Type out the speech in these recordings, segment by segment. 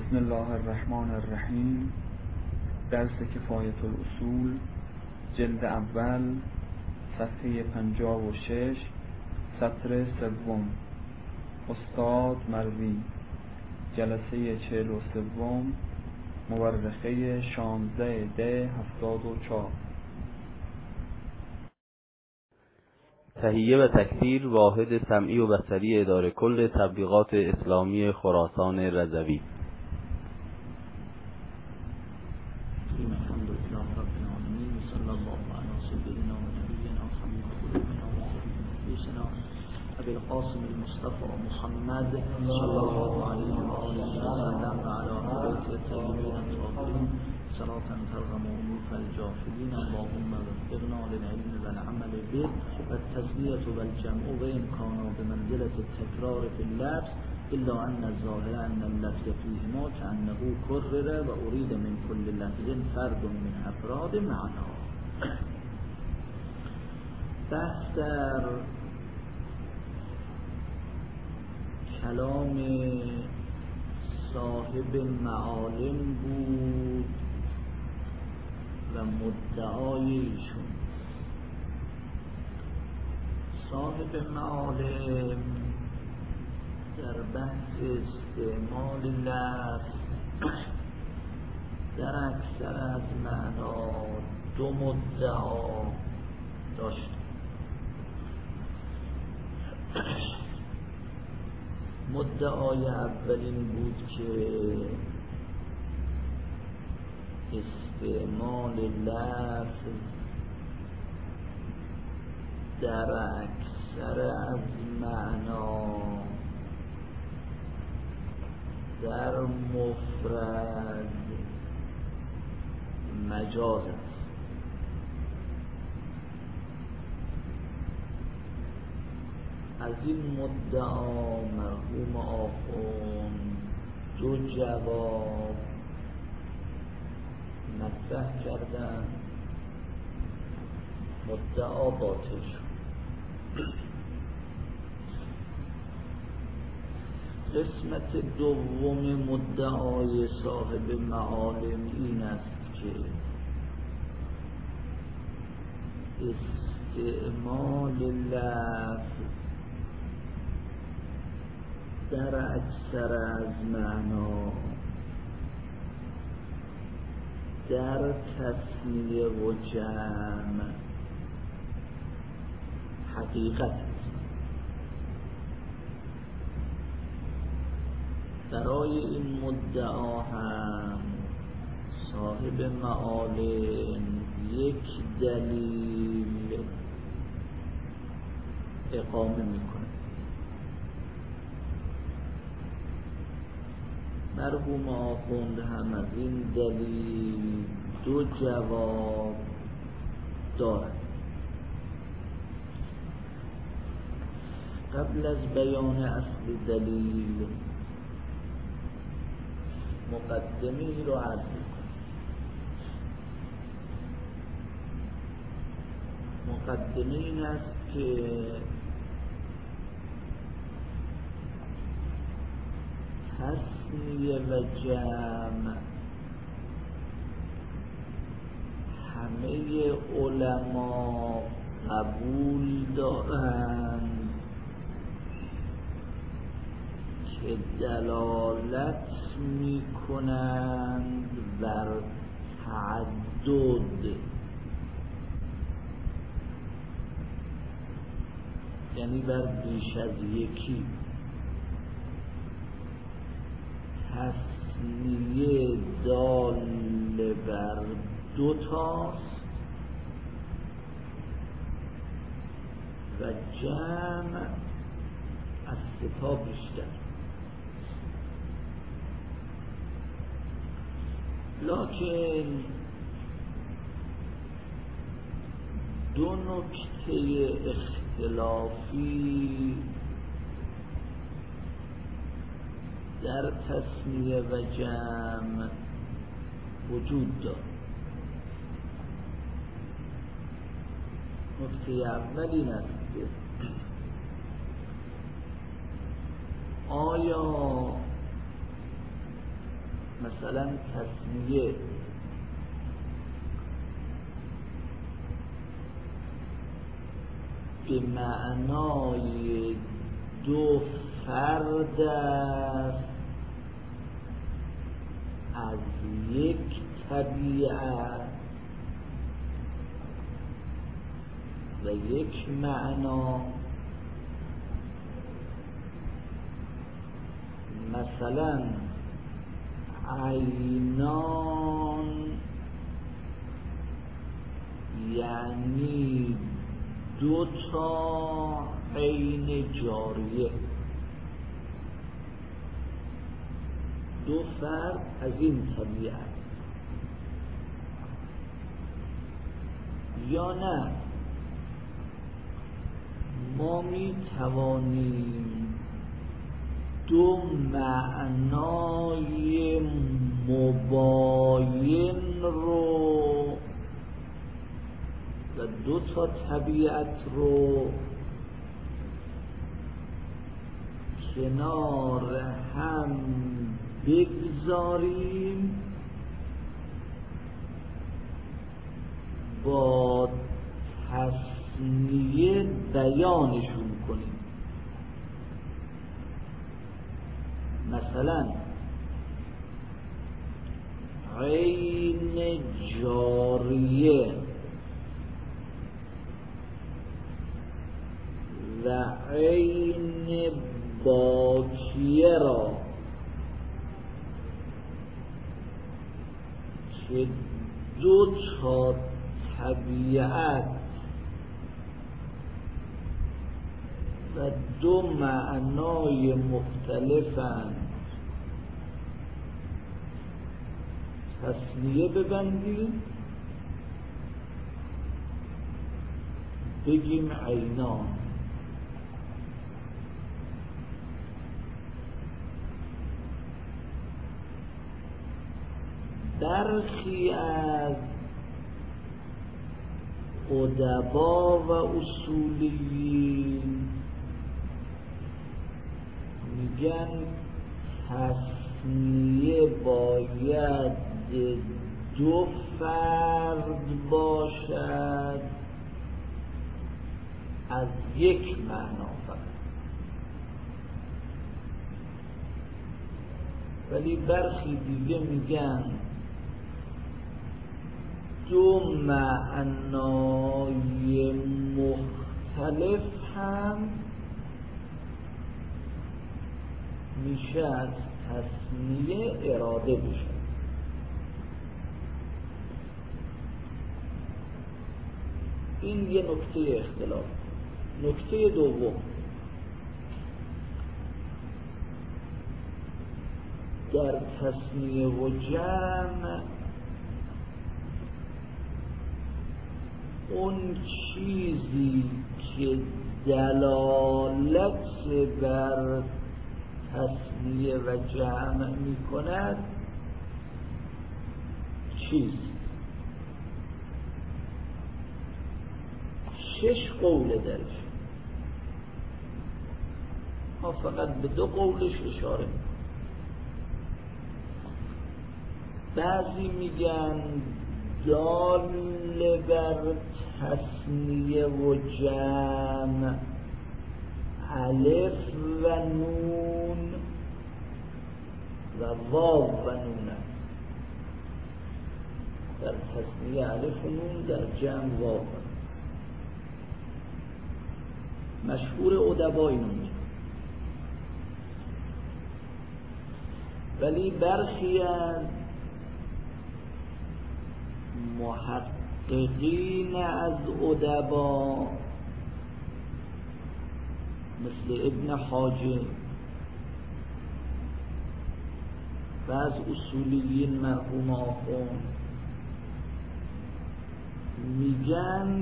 بسم الله الرحمن الرحیم. درس کفایت الاصول، جلد اول، صفحه 56، سطر سوم. استاد مروی، جلسه 43، مورخه 16/74. تهیه و تکثیر واحد سمعی و بصری اداره کل تبلیغات اسلامی خراسان رضوی. الحمدلله رب العالمین، صلی الله علی سیدنا و نبینا حبیب قلوبنا و نفوسنا ابی القاسم المصطفى محمد صلی الله علیه و آله و سلم و علی آله الطیبین الطاهرین صلاة ترغم انوف الجاهلین. اللهم وفقنا للعلم والعمل به والتسلیة والجمع وإن كان بمنزلة التكرار في اللفظ إلا أن الظاهر أن اللفظ فيهما كأنه كرر وأريد من كل لفظ فرد من أفراد معناه. بحث در کلام صاحب معالم بود و مدعای ایشون. صاحب معالم در بحث استعمال لفظ در اکثر از معنا دو مدعا داشت. مدعای اولین بود که استعمال لفظ در اکثر از معنا در مفرد مجاز است. از این مدعا مرحوم آخوند دو جواب مطرح کردن. مدعا باطل شد. قسمت دوم مدعای صاحب معالم این است که استعمال لفظ در اکثر از معنا در تسمیه و جمع حقیقت است. برای این مدعا هم صاحب معالم یک دلیل اقامه میکنه. مرحوم آخوند هم از این دلیل دو جواب دارد. قبل از بیان اصل دلیل مقدمه‌ای رو عرض می‌کنم. مقدمه این است که تسمیه و جمع همه علما قبول دارند که دلالت میکنند بر تعدد، یعنی بر بیش از یکی. تسمیه دال بر دوتاست و جمع از ستا بیشتر. لکن دو نکته اختلافی در تسمیه و جمع وجود دارد. نکته اول این است که آیا مثلا تسمیه به معنای دو فرد است از یک طبیعت و یک معنا، مثلا عینان یعنی دو تا عین جاریه، دو فرد از این طبیعت. یا نه ما می توانیم دو معنای مباین رو و دو تا طبیعت رو کنار هم بگذاریم، با تسمیه بیانشون کنیم. مثلا عین جاریه و عین باکیه را که دو تا طبیعت و دو معنای مختلفند تسمیه ببندیم، بگیم عینان. برخی از ادبا و اصولیین میگن تسمیه باید دو فرد باشد از یک معنا فقط، ولی برخی دیگه میگن دو معنای مختلف هم میشه از تسمیه اراده بشه. این یه نکته اختلاف. نکته دوم، در تسمیه و جمع اون چیزی که دلالت بر تسمیه و جمع می کند چیست؟ 6 قول درش، ما فقط به 2 قولش اشاره می کنیم. بعضی میگن دال بر تسمیه و جمع الف و نون و واو و نون است. در تسمیه الف و نون، در جمع واو و نون. مشهور ادبا اینو میگن، ولی برخی از محققین از ادبا مثل ابن حاجب و از اصولیین مرحوم آخوند میگن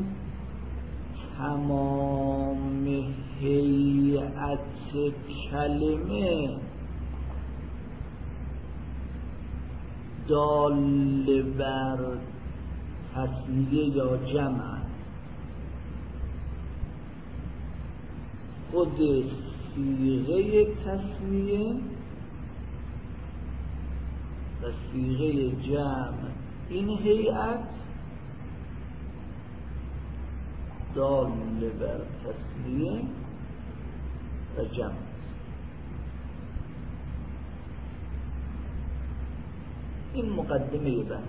تمام هیئت کلمه دال بر تسمیه یا جمع، خود صیغه تسمیه و صیغه جمع این هیئت دال بر تسنیه و جمع. این مقدمه بحث.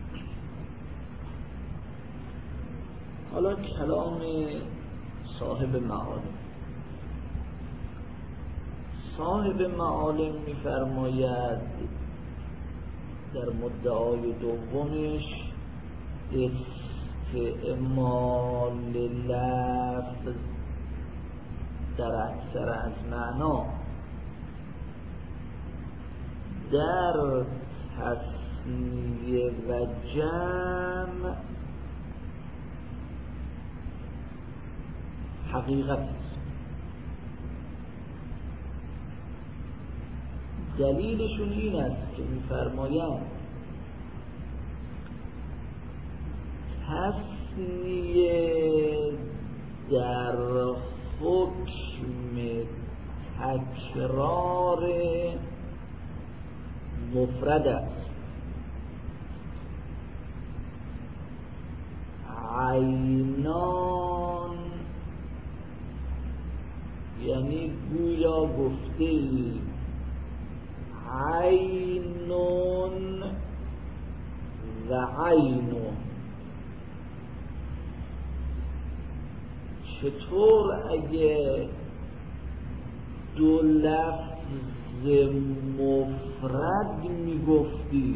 حالا کلام صاحب معالم. صاحب معالم می‌فرماید در مدعای دومش استعمال لفظ در اکثر از معنا در تسنیه و جمع حقیقت است. دلیلشون این است که می‌فرمایند تسنیه در حکم تکرار مفرد است. عینان یعنی گویا گفته ای عینون و عینون. چطور اگه دو لفظ مفرد میگفتی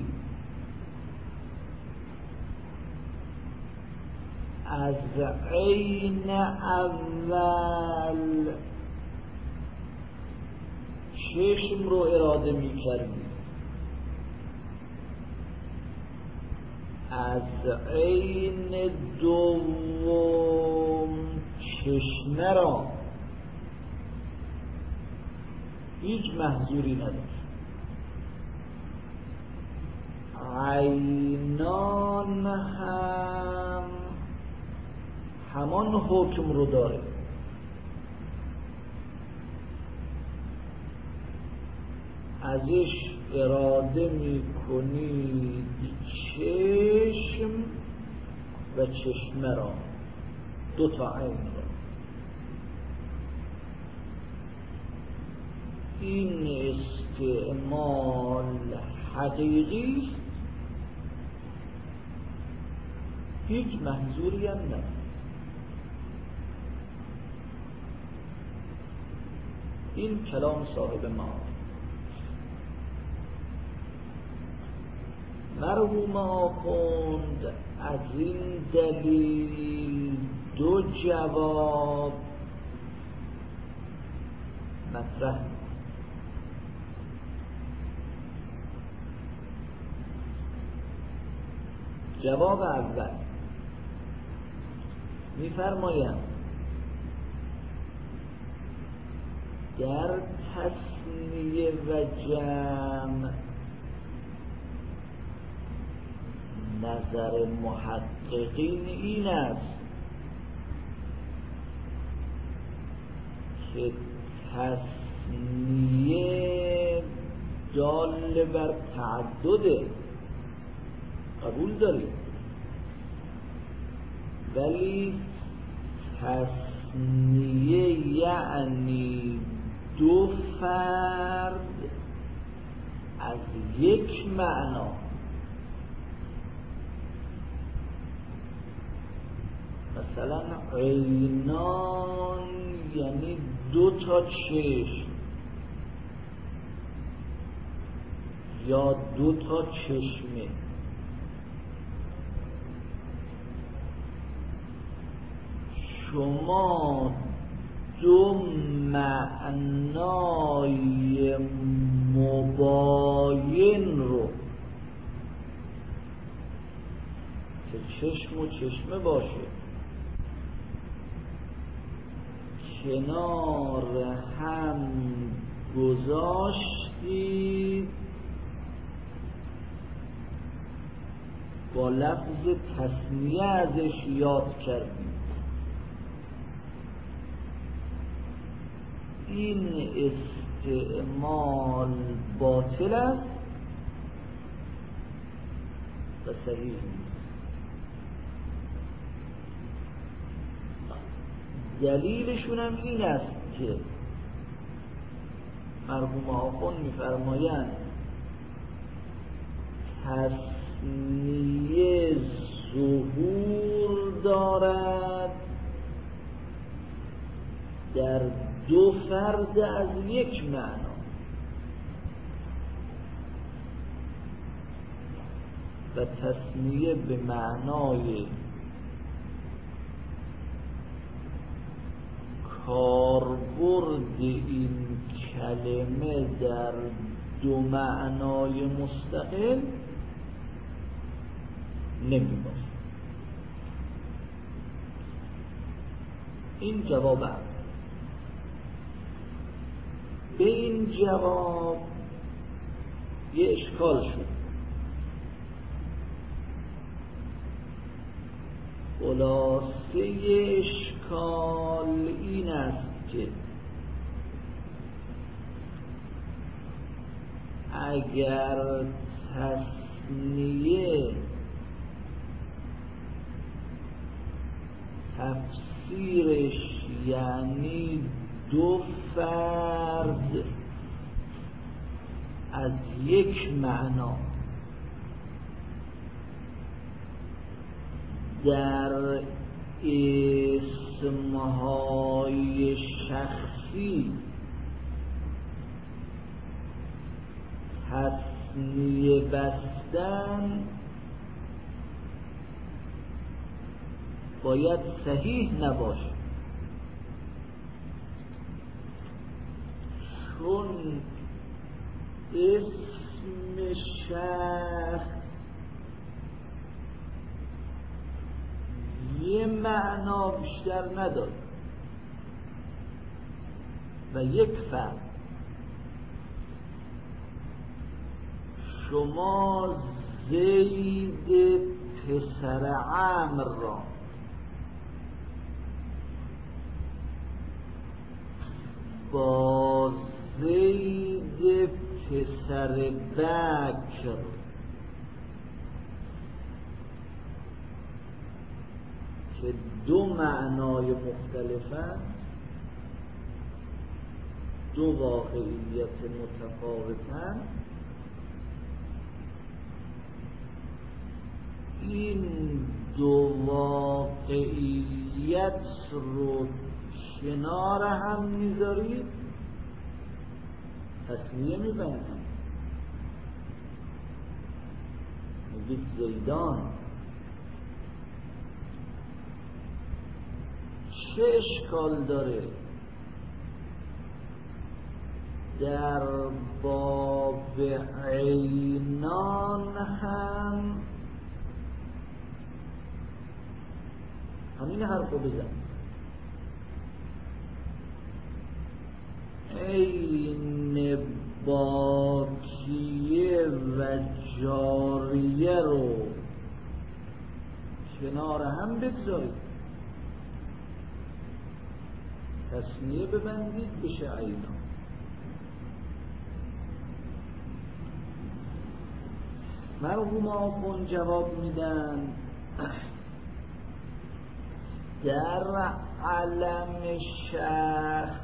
از عین اول چشم رو اراده میکردی، از عین دوم چشمه را هیچ محظوری نداشت. عینان هم همان حکم رو داره. ازش اراده میکنید چشم و چشمه را، دو تا عین را. این استعمال حقیقی است، هیچ محظوری هم نداره. این کلام صاحب معالم. مرحوم آخوند از این دلیل دو جواب مطرح. جواب اول می‌فرمایند در تسنیه و جمع نظر محققین این است که تسنیه دال بر تعدده، قبول داریم، ولی تسنیه یعنی دو فرد از یک معنا. مثلا عینان یعنی دو تا چشم یا دو تا چشمه. شما دو معنای مباین رو که چشم و چشمه باشه کنار هم گذاشتید با لفظ تسنیه ازش یاد کردید. این استعمال باطل است و صحیح نیست. دلیلشون هم این است که مرحوم آخوند می‌فرمایند تصنیه ظهور دارد در دو فرد از یک معنا و تصنیه به معنای کاربرد این کلمه در دو معنای مستقل نمی باشه. این جواب هم. به این جواب یه اشکال شد. خلاصه اشکال این است که اگر تصنیه تفسیرش یعنی دو فرد از یک معنا در اسمهای شخصی تصنیه بستن باید صحیح نباشه، چون اسم شخص یه معنا بیشتر نداره و یک فرد. شما زید پسر عمرو را با زید پسر بکر که دو معنای مختلفن، دو واقعیت متفاوتن، این دو واقعیت رو کنار هم میذارید تصنیه میبندید، میگید زیدان. چه اشکال داره در باب عینان هم همین حرف رو بزن؟ عین باکیه و جاریه رو کنار هم بگذارید، تصنیه ببندید بشه عینان. مرحوم آخوند جواب میدن در علم شخص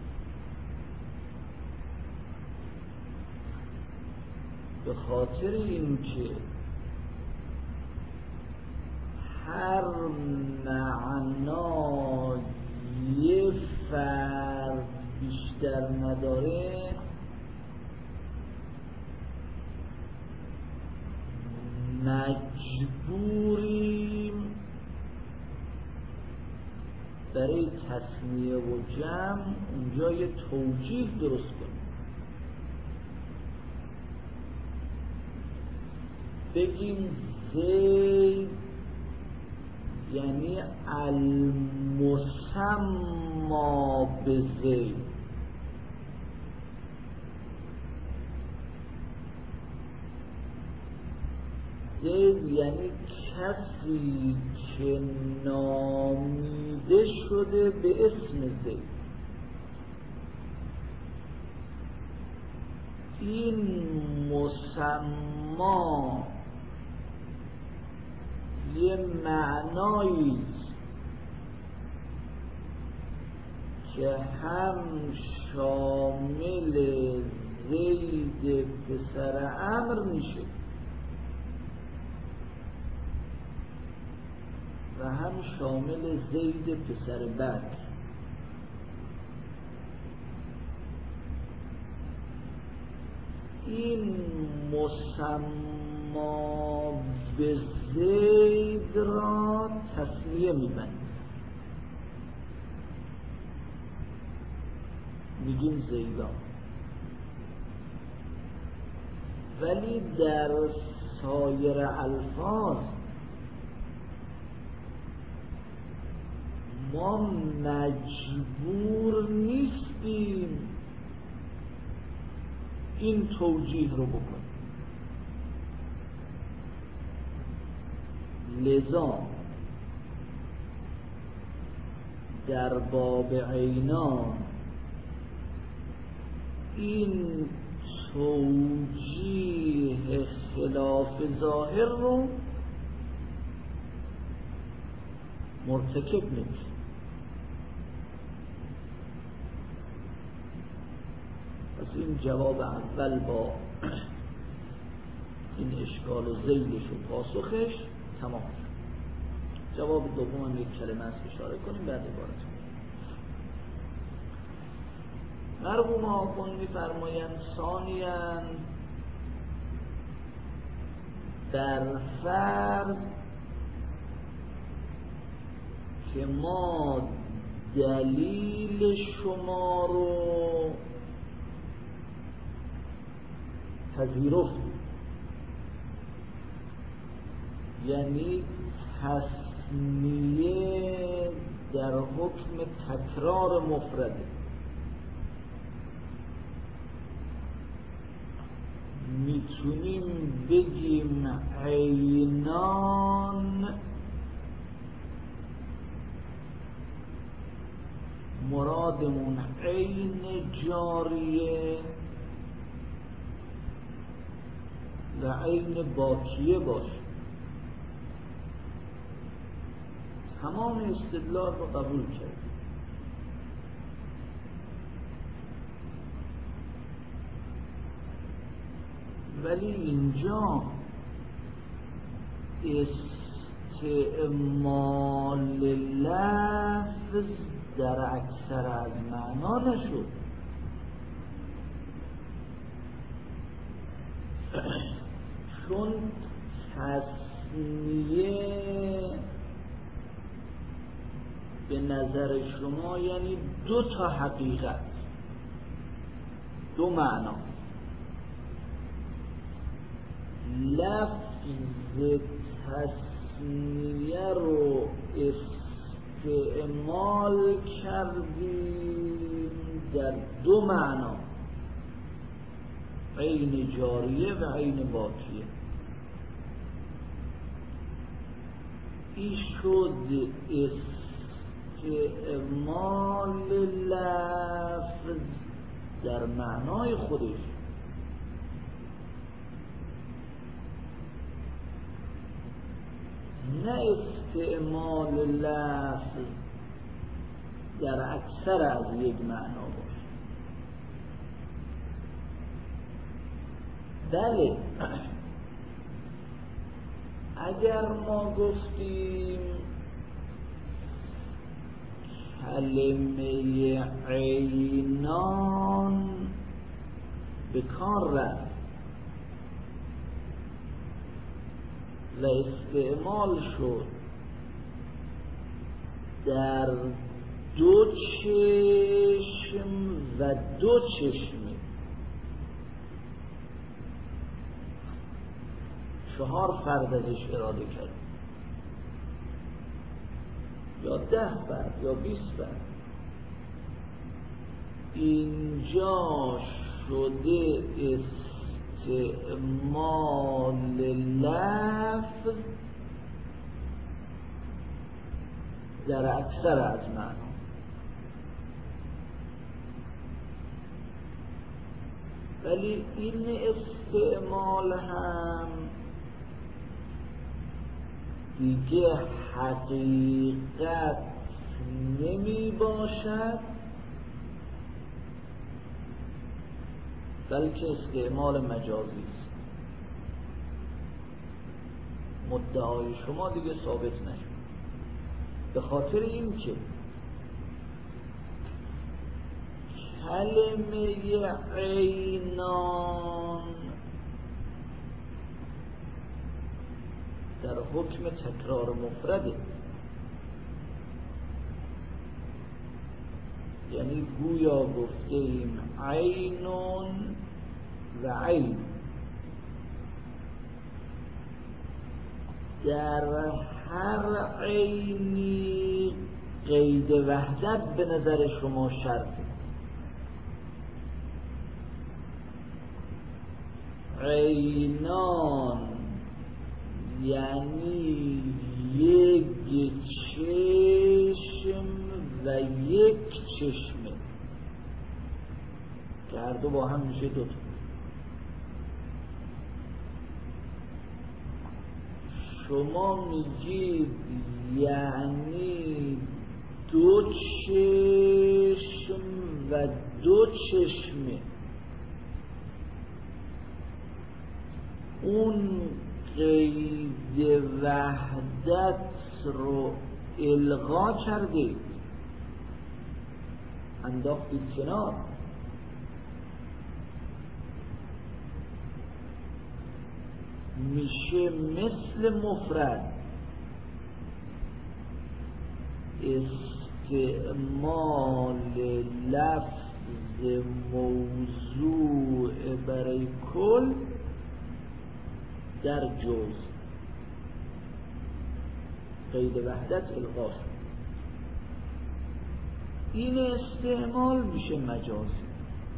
به خاطر اینکه هر معنا یه فرد بیشتر نداره، مجبوریم برای تسمیه و جمع اونجا یه توجیه درست کنیم، بگیم زید یعنی المسما به زید، زید یعنی کسی که نامیده شده به اسم زید. این مسما یه معنایی که هم شامل زید پسر عمرو میشه و هم شامل زید پسر بکر. این مسما به زید را تسمیه میبنیم، میگیم زیدان، ولی در سایر الفاظ ما مجبور نیستیم این توجیه رو بکنیم. لذا در باب عینان این توجیه خلاف ظاهر رو مرتکب نمیشه. پس این جواب اول با این اشکال و ذیلش و پاسخش تمام شد. جواب دوم هم یک کلمه است اشاره کنیم بعد عبارت کنیم. مرحوم آخوند می‌فرمایند ثانیاً در فرض که ما دلیل شما رو پذیرفتیم، یعنی تسمیه در حکم تکرار مفرده، میتونیم بگیم عینان مرادمون عین جاریه و عین باقیه باشه. تمام استدلال رو قبول کرد. ولی اینجا استعمال لفظ در اکثر از معنا نشد، چون تسمیه به نظر شما یعنی دو تا حقیقت، دو معنا. لفظ تسمیه رو استعمال کردیم در دو معنا، عین جاریه و عین باقیه. این شد استعمال لفظ در معنای خودش، نه استعمال لفظ در اکثر از یک معنا باشه. بله، اگر ما گفتیم کلمه عینان به کار رفت و استعمال شد در دو چشم و دو چشمه، 4 فرد ازش اراده کرد، یا 10 فرد یا 20 فرد. اینجا شده استعمال لفظ در اکثر از معنا. ولی این استعمال هم دیگه حقیقت نمی باشد، بلکه استعمال مجازی است. مدعای شما دیگه ثابت نشد، به خاطر این که کلمه عینان در حکم تکرار مفرده، یعنی گویا گفته ایم عینون و عین، در هر عینی قید وحدت به نظر شما شرطه. عینان یعنی یک چشم و یک چشمه که هر دو با هم میشه دوتا. شما میگید یعنی دو چشم و دو چشمه، اون قید وحدت رو الغا کرده، انداختید کنار. میشه مثل مفرد استعمال لفظ موضوع برای کل در جز، قید وحدت الغا شد. این استعمال میشه مجازی.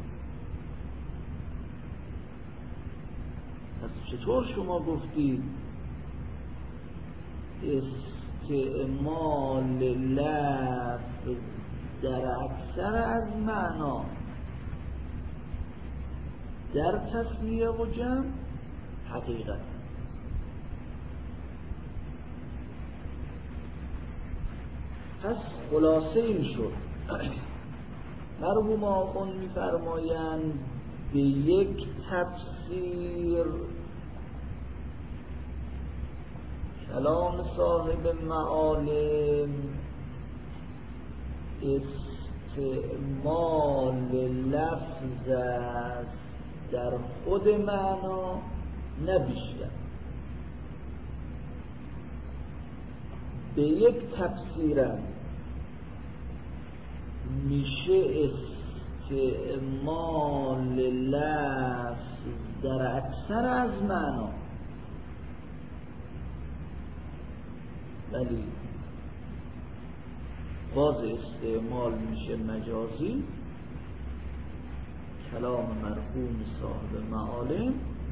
پس چطور شما گفتید استعمال لفظ در اکثر از معنا در تسمیه و جمع حقیقت؟ پس خلاصه این شد مرحوم آخوند می‌فرمایند به یک تفسیر کلام صاحب معالم استعمال لفظ است در خود معنا، نه بیشتر. به یک تفسیرم میشه استعمال لفظ در اکثر از معنا، ولی باز استعمال میشه مجازی. کلام مرحوم صاحب معالم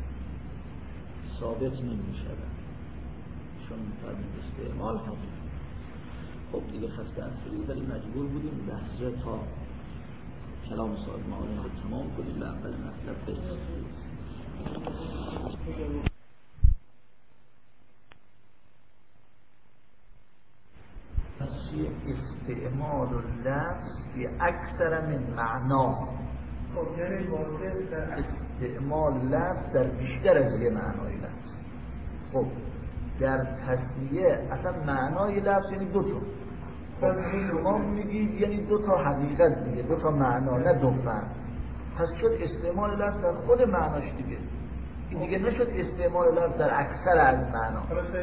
ثابت نمیشود، چون فرمود استعمال حقیقی. خب دیگه خسته انسری، ولی مجبور بودیم لحظه تا کلام صاحب معالم رو تمام کنیم و اول مطلب برسیم. پس استعمال لفظ فی اکثر من معنا، استعمال لفظ در بیشتر از یه معنای لفظ. خب در تسمیه اصلا معنای لفظ یعنی دو تا. خب شما میگید یعنی دو تا حقیقت دیگه، دو تا معنا، نه دو فهم. پس شد استعمال لفظ در خود معناش دیگه. این دیگه نشد استعمال لفظ در اکثر از معنا.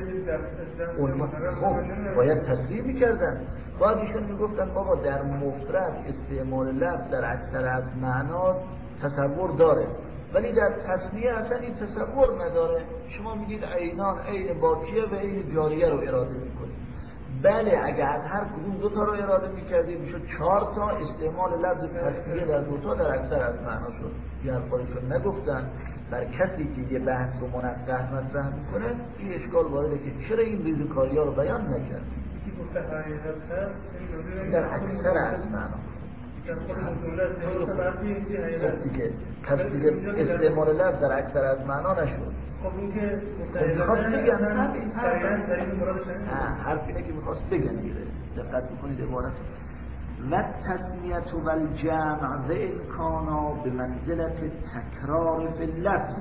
خب باید تصریح میکردن، باید ایشون میگفتن بابا در مفرد استعمال لفظ در اکثر از معنا تصور داره، ولی در تسمیه اصلا این تصور نداره. شما میگید عینان، عین باقیه و عین جاریه رو اراده میکنید. بله اگر از هر کدوم دو تا رو اراده میکردید میشد 4 تا استعمال لفظ تسمیه در دو تا در اکثر از معنا شد. یه حرفایشون نگفتن. بر کسی که یه بحث رو منقح مطرح میکنه این اشکال وارده که چرا این ریزکاری ها رو بیان نکرد در اکثر از معنا. دیگه پس دیگه استعمال لفظ در اکثر از معنا نشد. خب این که میخواست بگم حرف اینه که میخواست بگم دیگه دقت بکنید عبارت و تسمیت و الجمع و امکانا به منزلت تکرار فی اللفظ.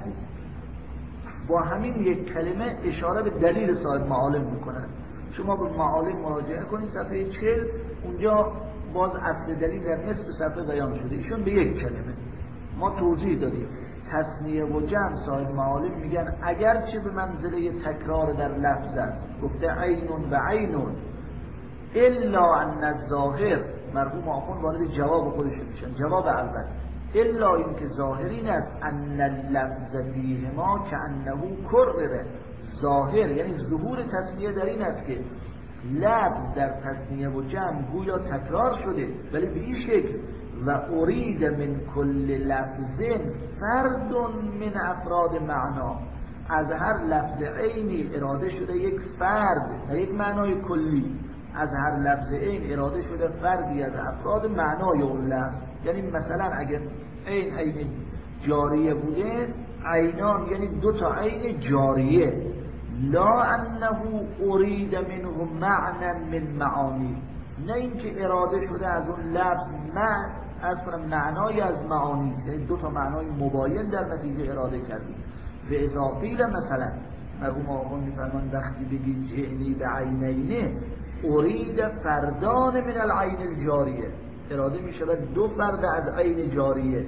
با همین یک کلمه اشاره به دلیل صاحب معالم میکنن. شما به معالم مراجعه کنید صفحه 40 اونجا باز اصل دلیل در نصف صفحه بیان شده. ایشون به یک کلمه ما توضیح دادیم تسمیه و جمع صاحب معالم میگن اگرچه به منزله تکرار در لفظ است، گفته عین و عین الا ان الظاهر، مرحوم آخوند وارد جواب خودشون میشن. جواب اول الا این که ظاهر این است ان اللفظ فیهما کانه کرره، ظاهر یعنی ظهور تسمیه در این است که لفظ در تسمیه و جمع گویا تکرار شده ولی به این شکل و ارید من کل لفظ فرد من افراد معنا، از هر لفظ عینی اراده شده یک فرد و یک معنای کلی، از هر لفظ عین اراده شده فردی از افراد معنای اون لفظ. یعنی مثلا اگر عین جاریه بوده، عینان یعنی دو تا عین جاریه، لا انه ارید منه معنی من معانی، نه اینکه اراده شده از اون لفظ معنای از معانی، یعنی دو تا معنای مباین در نتیجه اراده کردیم. به اضافه مثلا مرحوم آخوند میفرمان وقتی بگید جعنی به عینینه ارید فردان من العین الجاریه، اراده می شود دو فرد از عین جاریه،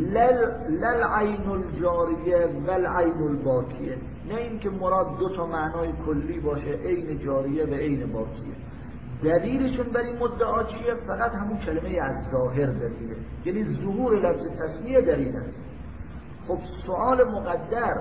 لل عین الجاریه و العین الباقیه، نه اینکه مراد دو تا معنای کلی باشه عین جاریه و عین باقیه. دلیلشون بر این مدعا چیه؟ فقط همون کلمه از ظاهر دلیله، یعنی ظهور لفظ تسمیه در این است. خب سوال مقدر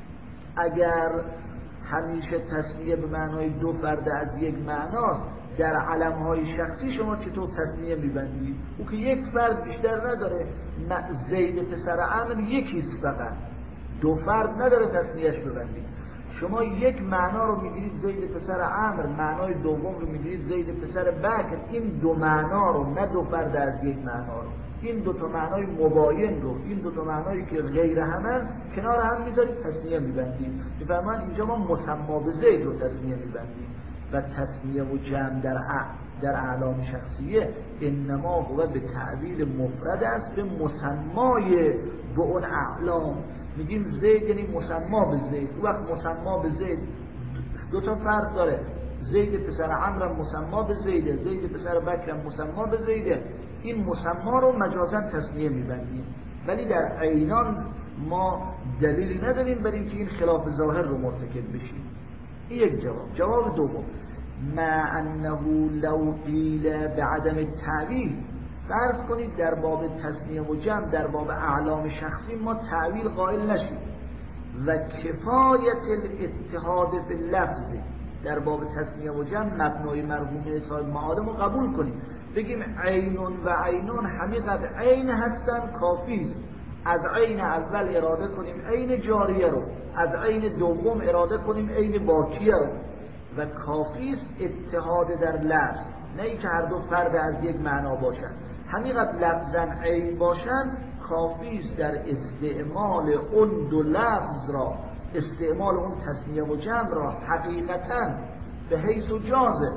اگر همیشه تسمیه به معنای دو فرد از یک معناست، در علمهای شخصی شما چطور تسمیه میبندید؟ او که یک فرد بیشتر نداره، زید پسر عمرو یکیست، فقط دو فرد نداره تسمیهش ببندید. شما یک معنا رو میگیرید زید پسر عمرو، معنای دوم رو میگیرید زید پسر بکر، این دو معنا رو، نه دو فرد از یک معنا رو، این دو تا معنای مباین رو، این دو تا معنایی که غیر همن کنار هم میذارید تسمیه میبندید. بفرمایید اینجا ما مسما به زید رو تسمیه میبندیم و تسمیه و جمع در اعلام شخصیه انما هو به تعبیر مفرد است به مسمای به اون اعلام. میگیم زید یعنی مسما به زید، او وقت مسما به زید دو تا فرق داره، زید پسر عمرو مسما به زیده، زید پسر بکر مسما به زیده، این مسما رو مجازا تسمیه میبندیم، ولی در عینان ما دلیلی نداریم برای اینکه این خلاف ظاهر رو مرتکب بشیم. این یک جواب. جواب دوم ما انه لو قیل بعدم التعویل، فرض کنید در باب تسمیه و جمع در باب اعلام شخصی ما تعویل قائل نشیم و کفایت الاتحاد فی اللفظ در باب تسمیه و جمع مبنای مرحوم صاحب معالم رو قبول کنیم، بگیم عینون و عینون حقیقت عین هستن، کافی است از عین اول اراده کنیم عین جاریه رو، از عین دوم اراده کنیم عین باقیه رو، و کافی است اتحاد در لفظ، نه اینکه هر دو فرد از یک معنا باشن، حقیقت لفظاً عین باشن، کافی است در استعمال اون دو لفظ را، استعمال اون تسمیه و جمع را حقیقتاً به حیث و جازه،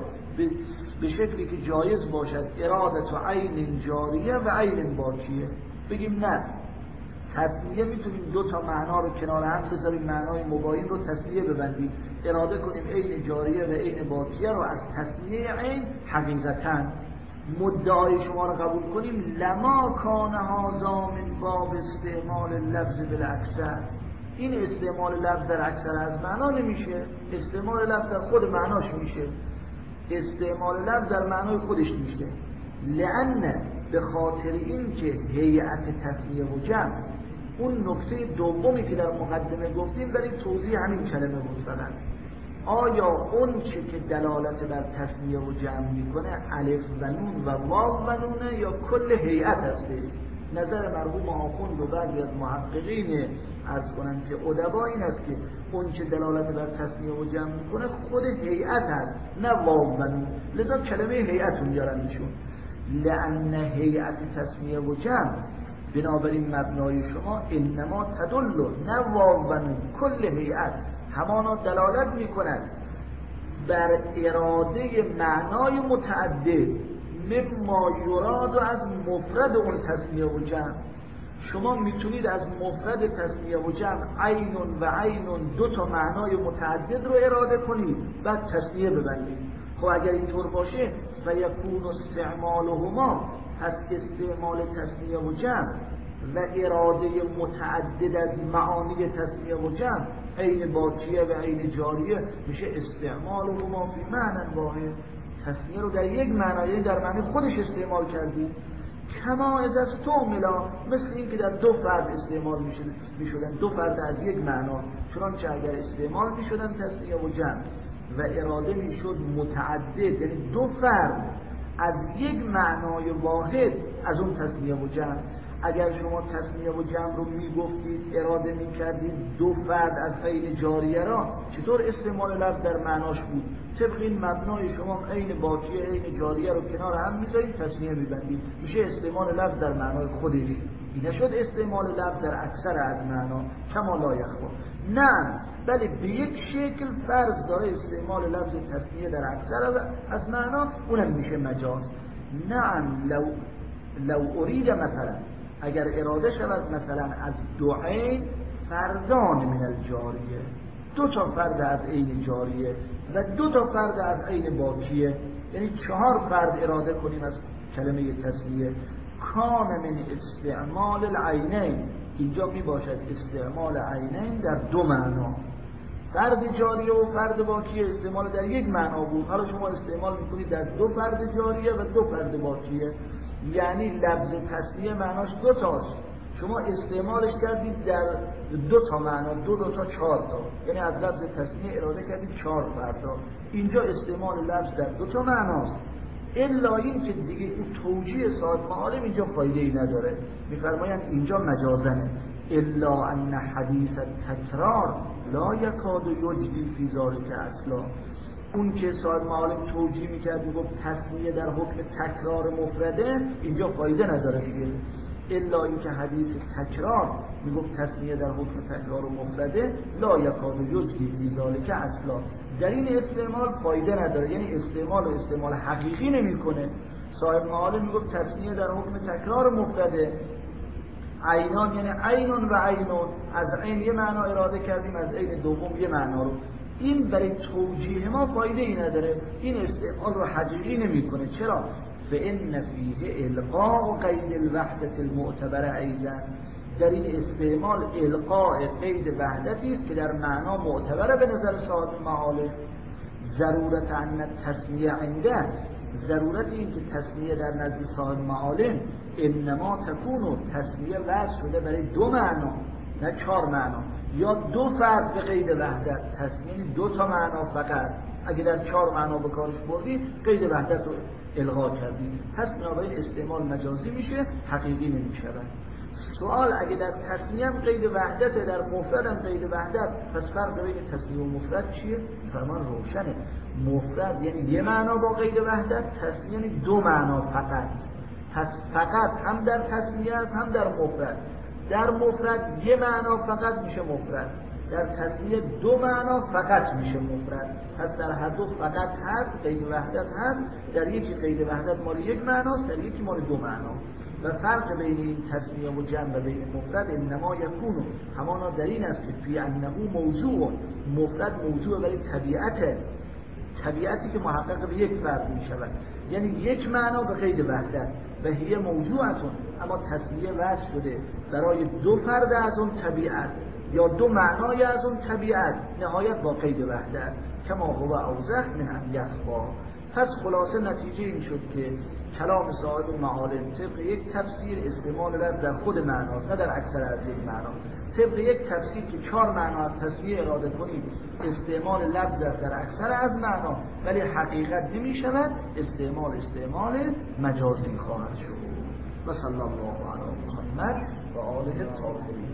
به شکلی که جایز باشد ارادت و عین جاریه و عین باقیه. بگیم نه، تسمیه میتونیم دو تا معنا رو کنار هم بذاریم، معنای مباین رو تسمیه ببندیم، اراده کنیم عین جاریه و عین باقیه رو از تسمیه عین حقیقتاً. مدعای شما رو قبول کنیم لما کان هذا من باب استعمال لفظ بالاکثر، این استعمال لفظ در اکثر از معنا نمیشه، استعمال لفظ در خود معناش میشه، استعمال لفظ در معنای خودش میشه، لأن به خاطر این که هیئت تسمیه و جمع، اون نکته دومی که در مقدمه گفتیم برای توضیح همین کلمه بود فقط، آیا اون چه که دلالت بر تسمیه و جمع میکنه الف و نون و واو و نونه یا کل هیئت هسته؟ نظر مرحوم آخوند و بعضی از محققین از کنن که ادبا این است که اون چه دلالت بر تسمیه و جمع میکنه خود هیئت هست، نه واو و نون، لذا کلمه هیئت رو میارن ایشون. لأن هیئت تسمیه و جمع، بنابراین مبنای شما انما تدل، نه واو کل هیئت همانا دلالت میکند بر اراده معنای متعدد مما یراد از مفرد اون تسمیه و جمع. شما میتونید از مفرد تسمیه و جمع عین و عین دو تا معنای متعدد رو اراده کنید بعد تسمیه ببندید. خب اگر اینطور باشه فیکون استعمالهما، پس استعمال تسمیه و جمع و اراده متعدد از معانی تسمیه و جمع عین باقیه و عین جاریه میشه استعمالهما فی معنی واحد. تسمیه رو در یک معنای در معنی خودش استعمال کردید. کما از استعمالا، مثل این که در دو فرد استعمال میشدن، دو فرد از یک معنا، چنانچه اگر استعمال میشدن تسمیه و جمع و اراده میشد متعدد، یعنی دو فرد از یک معنای واحد از اون تسمیه و جمع. اگر شما تسمیه و جمع رو میگفتید اراده میکردید دو فرد از عین جاریه را، چطور استعمال لفظ در معناش بود؟ طبق این مبنای شما عین باقیه عین جاریه رو کنار هم میذارید تسمیه میبندید، میشه استعمال لفظ در معنای خودش. این نشد استعمال لفظ در اکثر از معنا کما لا یخفا. نه، بله به یک شکل فرض داره استعمال لفظ تسمیه در اکثر از معنا، اونم میشه مجاز. نعم لو ارید مثلا، اگر اراده شود مثلا از دو عین فردان من الجاریه، دو تا فرد از عین جاریه و دو تا فرد از عین باقیه، یعنی چهار فرد اراده کنیم از کلمه تسمیه، کان من استعمال العینین، اینجا می باشد استعمال عینین در دو معنا، فرد جاریه و فرد باقیه استعمال در یک معنا بود، حالا شما استعمال میکنید در دو فرد جاریه و دو فرد باقیه، یعنی لفظ تسمیه معناش دو تاست، شما استعمالش کردید در دو تا معنا، دو تا چهار تا، یعنی از لفظ تسمیه اراده کردید چهار فردا. اینجا استعمال لفظ در دو تا معناست، الا این که دیگه این توجیه صاحب معالم اینجا فایده ای نداره. میفرمایند اینجا مجازنه، الا ان حدیث تکرار لا یکاد یجدی فی ذلک اصلا. اون که صاحب معالم توجیه میکرد میگفت تسمیه در حکم تکرار مفرده، اینجا فایده نداره دیگه. الا این که حدیث تکرار میگفت تسمیه در حکم تکرار و مفرده، لا یکاد یجدی فی ذلک اصلا، در این استعمال فایده نداره، یعنی استعمال حقیقی نمیکنه. صاحب معالم میگفت تسمیه در حکم تکرار مفرده، عینان یعنی عینون و عینون، از عین یه معنا اراده کردیم از عین دوم یه معنا رو، این برای توجیه ما فایده ای نداره، این استعمال رو حقیقی نمیکنه. چرا؟ فإن فیه القاء قید الوحدت المعتبر ایضا، در این استعمال القاء قید وحدتی است که در معنا معتبره به نظر صاحب معالم. ضرورت ان تسمیه عنده، ضرورت این که تسمیه در نزد صاحب معالم انما تکون، تسمیه وضع شده برای دو معنا نه چهار معنا، یا دو فرد به قید وحدت، تسمیه دو تا معنا فقط، اگه در چهار معنا به کارش بردی قید وحدت رو الغا کردی، پس بنابراین استعمال مجازی میشه، حقیقی نمیشه. سوال اگه در تسمیه هم قید وحدت، در مفرد هم قید وحدت، پس فرق بین تسمیه و مفرد چیه؟ فرمان روشنه، مفرد یعنی یه معنا با قید وحدت، تسمیه یعنی دو معنا فقط. پس فقط هم در تسمیه است هم در مفرد. در مفرد یه معنا فقط میشه مفرد، در تسمیه دو معنا فقط میشه مفرد. پس در هر دو فقط هست، قید وحدت هست، در یکی قید وحدت مال یک معناست، در یکی مال دو معنا. و فرق بین این تسمیه و جمع و بین مفرد انما یکونو، همانا در این است که فی انه موضوع، مفرد موضوع برای طبیعتی که محقق به یک فرد می شود، یعنی یک معنا به قید وحدت و هی موضوعتون، اما تسمیه وضع شده برای دو فرد از اون طبیعت یا دو معنای از اون طبیعت، نهایت با قید وحدت، کما هو اوضح من ان یخفا. پس خلاصه نتیجه این شد که کلام صاحب معالم طبق یک تفسیر استعمال لفظ در خود معناست، نه در اکثر از یک معنا. طبق یک تفسیر که چهار معنا از تسمیه اراده کنید استعمال لفظ در اکثر از معنا، ولی حقیقت نمی شود، استعمال مجازی خواهد شد. و صلی الله علی محمد و آله الطاهرین.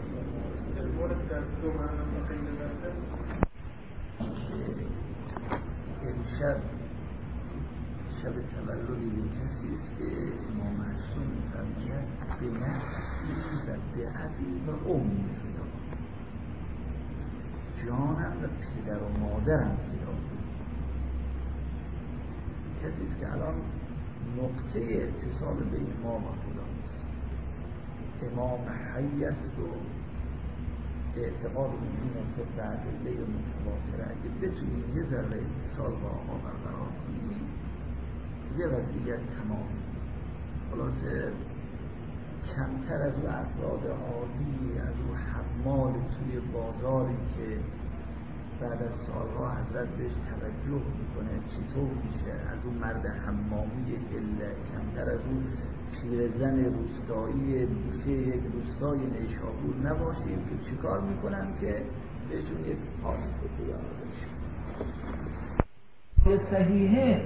شب تولد یک کسی است که امام معصوم می‌فرماید به نفسی و به ابی و امی فدا، جانم و پدر و مادرم فدا. کسی است که الان نقطه اتصال بین ما و خداست. امام حی است و اعتقاد این است که بعد لیل متواتره اگه بتونیم یه ذره اتصال با آقا برقرار کنیم یه وضعیت تمام. خلاصه کمتر از او افراد عادی، از او حمال توی بازاری که بعد از سالها حضرت بهش توجه میکنه چطور میشه، از اون مرد حمامی گله، کمتر از اون پیرزن روستایی بوشه یک روستای نیشابور نباشیم که چیکار میکنن که بهشون یک پاس بکنن. صحیحه،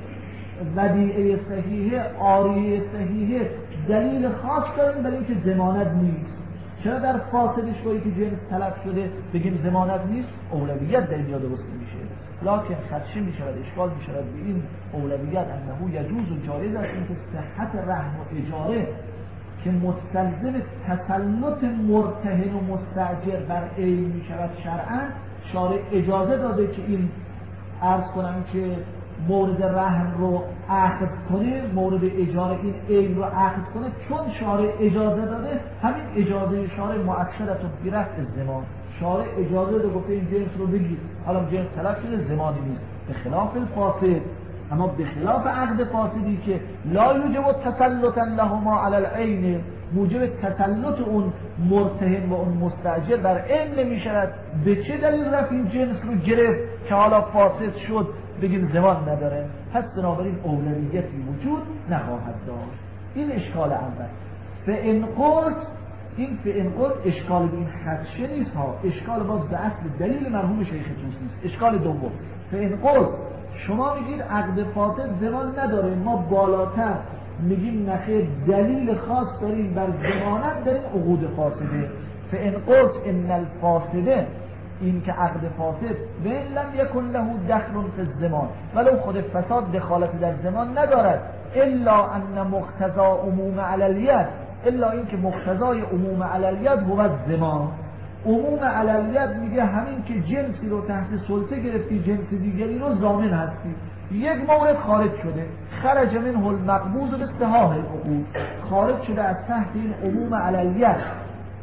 ودیعه صحیحه، آریه صحیحه، دلیل خاص داریم برای اینکه ضمانت نیست. چرا در فاسدش باید که جنس طلب شده بگیم ضمانت نیست؟ اولویت در اینجا درست میشه، لکن خدشه میشود، اشکال میشود به این اولویت انه یجوز و جایز است اینکه صحت رهن و اجاره که مستلزم تسلط مرتهن و مستاجر بر عین میشود شرعاً، شارع اجازه داده که این عرض کنم که مورد رهن رو عقد کنه، مورد اجاره این عین رو عقد کنه، چون شارع اجازه داده. همین اجازه شارع مؤثرت و بیرفت الزمان، شارع اجازه داده گفته این جنس رو بگیر، حالا جنس طلب شده زمانی نیست، به خلاف الفاسد. اما به خلاف عقد فاسدی که لا یوجب تسلطا لهما علی العین، موجب تسلط اون مرتهن و اون مستاجر بر عین نمیشود. به چه دلیل رفت این جنس رو گرفت که حالا فاسد شد بگیم زمان نداره؟ پس بنابراین اولویتی وجود نخواهد داشت. این اشکال اول. فإن قلت، این فإن قلت اشکال به این خدشه نیست ها، اشکال باز به اصل دلیل مرحوم شیخ توسی نیست. اشکال دوم، فإن قلت شما میگید عقد فاسد زمان نداره، ما بالاتر میگیم نخیر دلیل خاص داریم بر ضمانت داریم عقود فاسده. فإن قلت ان الفاسده، این که عقد فاسد و لم یکن له دخل فی الزمان، ولو خود فساد دخالت در زمان ندارد، الا ان مقتضا عموم علی الید، الا این که مقتضای عموم علی الید هو الزمان. عموم علی الید میگه همین که جنسی رو تحت سلطه گرفتی جنس دیگری رو ضامن هستی. یک مورد خارج شده، خرج منه المقبوض باستحاح العقود، خارج شده از تحت این عموم علی الید.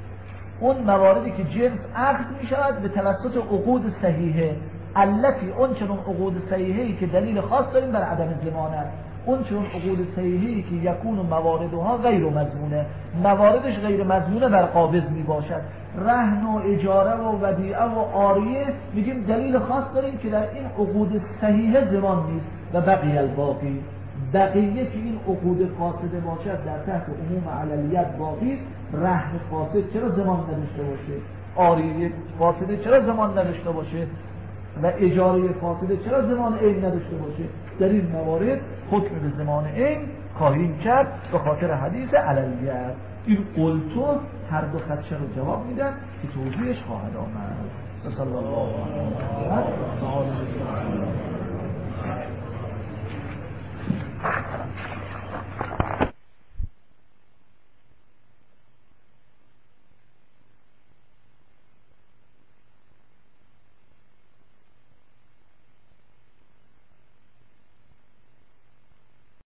اون مواردی که جنس عقد می شود به توسط عقود صحیحه، التی اون چنون عقود صحیحه‌ای که دلیل خاص داریم بر عدم ضمانت، اون چنون عقود صحیحه‌ای که یکون مواردها غیر مضمونه، مواردش غیر مضمونه بر قابض می باشد. رهن و اجاره و ودیعه و آریه میگیم دلیل خاص داریم که در این عقود صحیحه زمان نیست. و بقیه الباقی، بقیه که این عقود فاسده باشد در تحت عموم علیت باقی. رهن فاسد چرا زمان نداشته باشه؟ آریه فاسده چرا زمان نداشته باشه؟ و اجاره فاسده چرا زمان عین نداشته باشه؟ در این موارد حکم به زمان عین خواهیم کرد به خاطر حدیث علیت. این قلتو هر دو خدشه رو جواب میدن که توضیحش خواهد آمد. صلی الله علیه و آله.